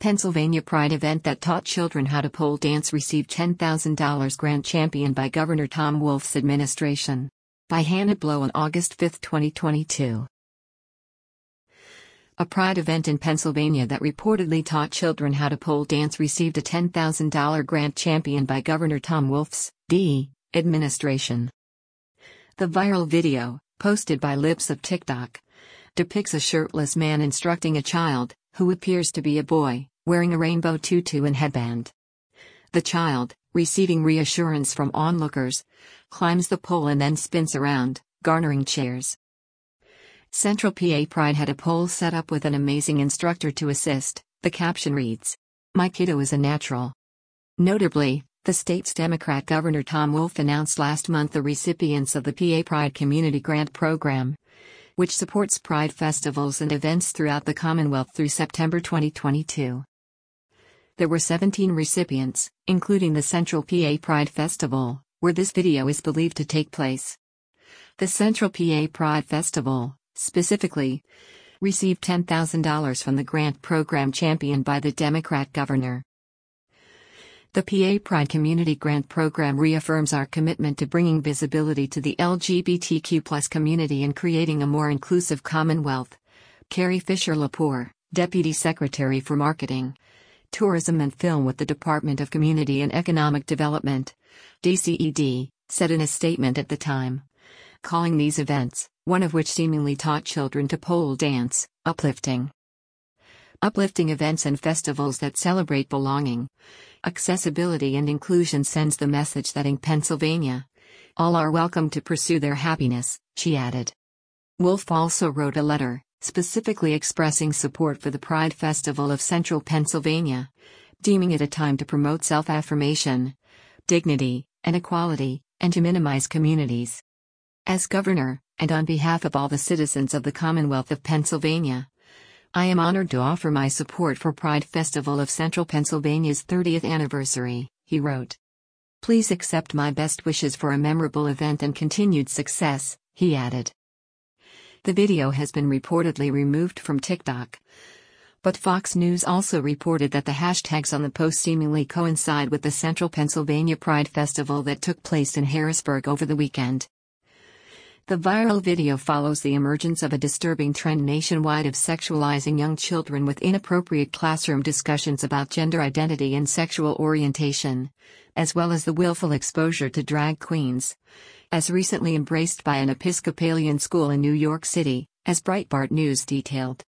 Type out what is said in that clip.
Pennsylvania Pride event that taught children how to pole dance received $10,000 grant championed by Governor Tom Wolf's administration. By Hannah Blow on August 5, 2022. A Pride event in Pennsylvania that reportedly taught children how to pole dance received a $10,000 grant championed by Governor Tom Wolf's administration. The viral video, posted by Lips of TikTok, depicts a shirtless man instructing a child, who appears to be a boy, wearing a rainbow tutu and headband. The child, receiving reassurance from onlookers, climbs the pole and then spins around, garnering cheers. Central PA Pride had a pole set up with an amazing instructor to assist. The caption reads, "My kiddo is a natural." Notably, the state's Democrat Governor Tom Wolf announced last month the recipients of the PA Pride Community Grant Program, which supports Pride festivals and events throughout the Commonwealth through September 2022. There were 17 recipients, including the Central PA Pride Festival, where this video is believed to take place. The Central PA Pride Festival, specifically, received $10,000 from the grant program championed by the Democrat governor. The PA Pride Community Grant Program reaffirms our commitment to bringing visibility to the LGBTQ+ community and creating a more inclusive Commonwealth. Carrie Fisher-Lepore, Deputy Secretary for Marketing, Tourism and Film with the Department of Community and Economic Development, DCED, said in a statement at the time, calling these events, one of which seemingly taught children to pole dance, uplifting. Uplifting events and festivals that celebrate belonging, accessibility and inclusion sends the message that in Pennsylvania, all are welcome to pursue their happiness, she added. Wolf also wrote a letter, specifically expressing support for the Pride Festival of Central Pennsylvania, deeming it a time to promote self-affirmation, dignity, and equality, and to minimize communities. As governor, and on behalf of all the citizens of the Commonwealth of Pennsylvania, I am honored to offer my support for Pride Festival of Central Pennsylvania's 30th anniversary, he wrote. Please accept my best wishes for a memorable event and continued success, he added. The video has been reportedly removed from TikTok. But Fox News also reported that the hashtags on the post seemingly coincide with the Central Pennsylvania Pride Festival that took place in Harrisburg over the weekend. The viral video follows the emergence of a disturbing trend nationwide of sexualizing young children with inappropriate classroom discussions about gender identity and sexual orientation, as well as the willful exposure to drag queens, as recently embraced by an Episcopalian school in New York City, as Breitbart News detailed.